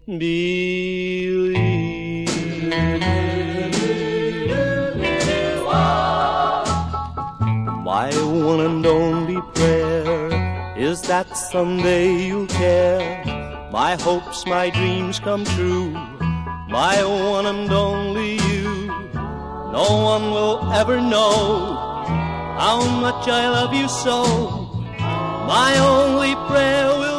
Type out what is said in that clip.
believe. My one and only prayer is that someday you'll care. My hopes, my dreams come true. My one and only you. No one will ever know how much I love you so. My only prayer will